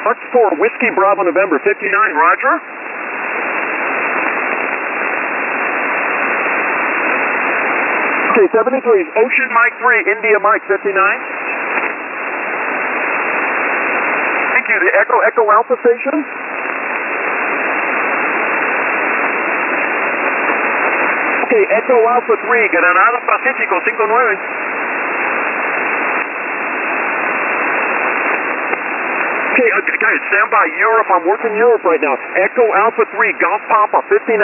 Fox 4, Whiskey Bravo November 59, roger. Okay, 73 is Ocean Mike 3, India Mike 59. Thank you, the Echo Alpha station. Okay, Echo Alpha 3, Granada Pacífico 59. Okay, guys, stand by. Europe, I'm working Europe right now. Echo Alpha 3, Golf Papa 59.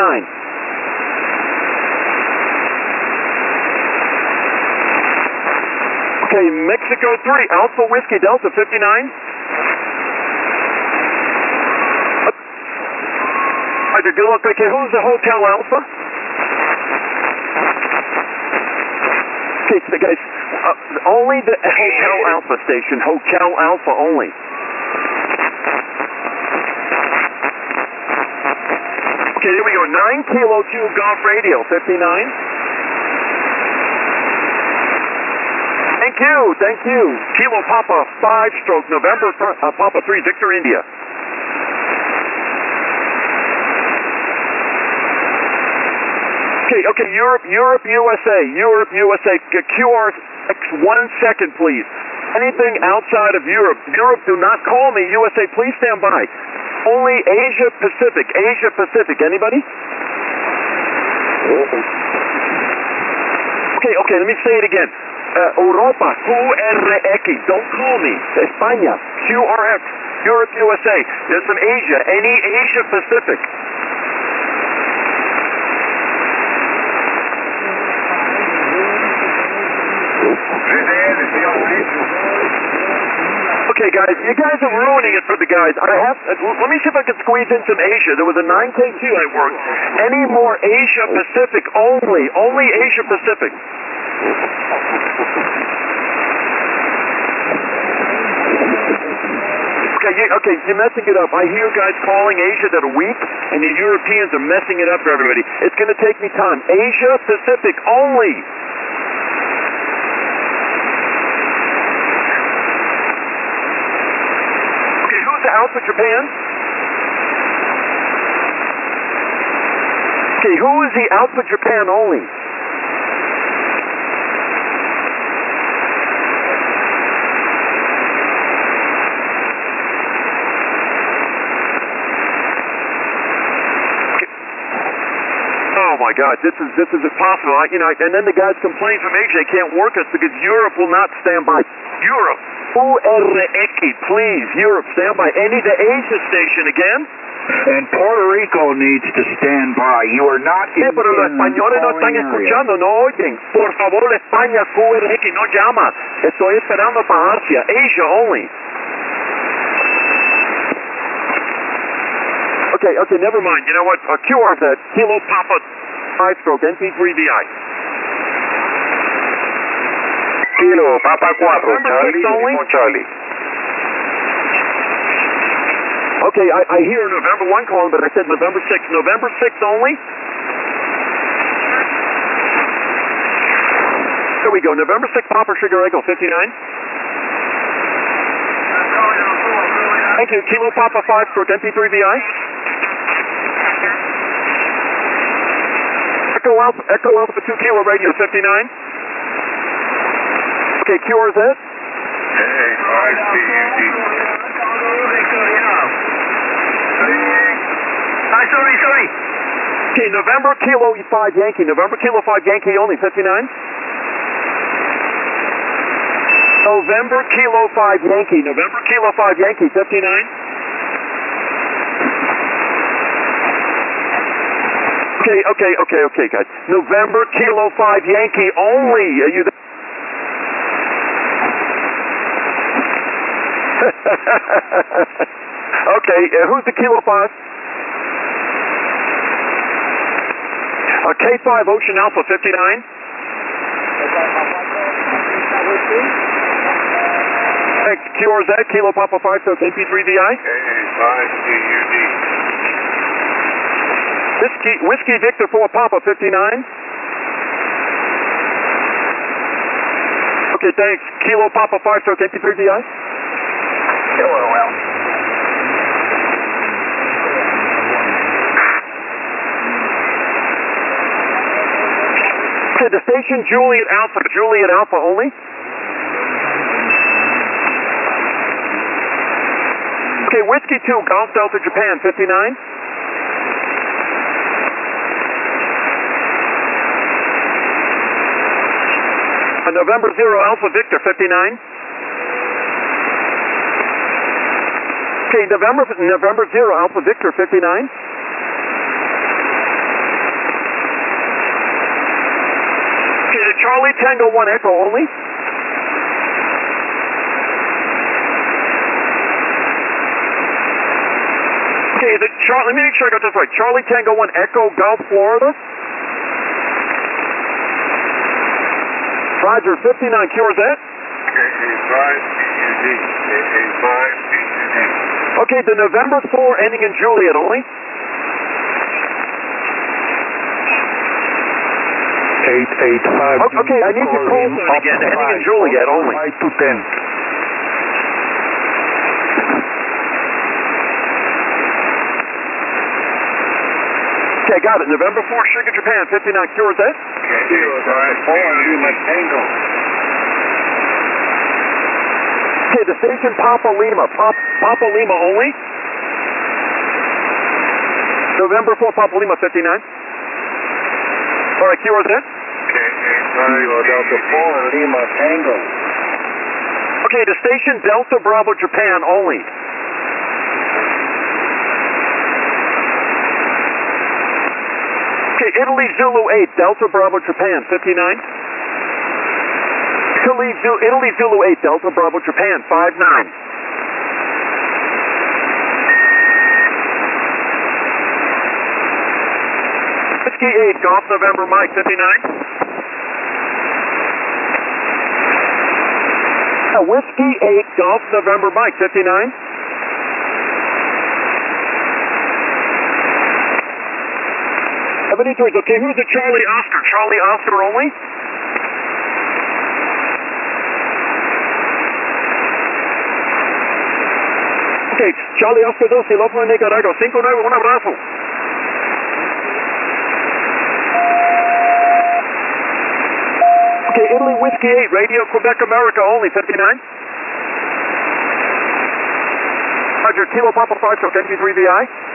Okay, Mexico 3, Alpha Whiskey Delta 59. Okay, who's the Hotel Alpha? Okay, so guys, only the Hotel Alpha station, Hotel Alpha only. Okay, here we go, 9 Kilo 2 Golf Radio 59. Thank you. Kilo Papa 5 stroke November Papa 3 Victor India. Okay, Europe, USA, QR X 1 second, please. Anything outside of Europe, do not call me. USA, please stand by. Only Asia Pacific, anybody? Okay, let me say it again. Europa, QRX, don't call me. España, QRX, Europe, USA. There's some Asia, any Asia Pacific. Okay, guys, you guys are ruining it for the guys. Let me see if I can squeeze in some Asia. There was a 9K2 I worked. Any more Asia Pacific only Asia Pacific. Okay, you're messing it up. I hear guys calling Asia that are weak, and the Europeans are messing it up for everybody. It's going to take me time. Asia Pacific only. Okay, who's the Alpha Japan? Okay, who is the Alpha Japan only? Oh my God, this is impossible. And then the guys complain from Asia they can't work us because Europe will not stand by. Europe, QRX, please, Europe, stand by. Any the Asia station again? And Puerto Rico needs to stand by. You are not in pero los españoles no están escuchando, no oyen. Por favor, España, QRX, no llama. Estoy esperando para Asia. Asia only. Okay, never mind. You know what? QR that. Kilo Papa 5 stroke NP3VI. Kilo Papa 4, Charlie. Okay, I hear November 1 calling, but I said November 6. November 6 only? There we go. November 6 Papa Sugar Echo 59. Thank you. Kilo Papa 5 stroke NP3VI. Echo Alpha 2 Kilo Radio 59. Okay, QRZ. Sorry. Okay, November Kilo 5 Yankee. November Kilo 5 Yankee only 59. November Kilo 5 Yankee. November Kilo 5 Yankee 59. Okay, guys. November Kilo 5 Yankee only. Are you there? Okay, who's the Kilo 5? K5 Ocean Alpha 59. Thanks. QRZ, Kilo Papa 5, so KP3VI. K5CUD. Whiskey Victor 4 Papa 59. Okay, thanks. Kilo Papa 5 stroke MP3DI. the station Juliet Alpha only. Okay, Whiskey 2, Golf Delta Japan, 59. November 0, Alpha Victor, 59. Okay, November 0, Alpha Victor, 59. Okay, the Charlie Tango 1 Echo only. Okay, let me make sure I got this right. Charlie Tango 1 Echo, Gulf, Florida. Roger, 59, QRZ. Okay, the November 4 ending in Juliet only. 885. Okay, I need your call sign again, ending in Juliet only. 5 to 10. Okay, got it. November 4, Sugar Japan, 59, QRZ. Okay, the station Papa Lima only. November 4, Papa Lima, 59. All right, QRZ. Delta 4, Lima Tango. Okay, the station Delta Bravo Japan only. Okay, Italy Zulu 8, Delta Bravo Japan, 59. Italy Zulu 8, Delta Bravo Japan, 59. Whiskey 8, Golf November Mike, 59. Whiskey 8, Golf November Mike, 59. Okay, who's the Charlie Oscar? Charlie Oscar only? Okay, Charlie Oscar 2, Silofo Nicaragua, 59, un abrazo. Okay, Italy Whiskey 8, Radio Quebec America only, 59. Roger, Kilo Papa 5, Truck NG3VI.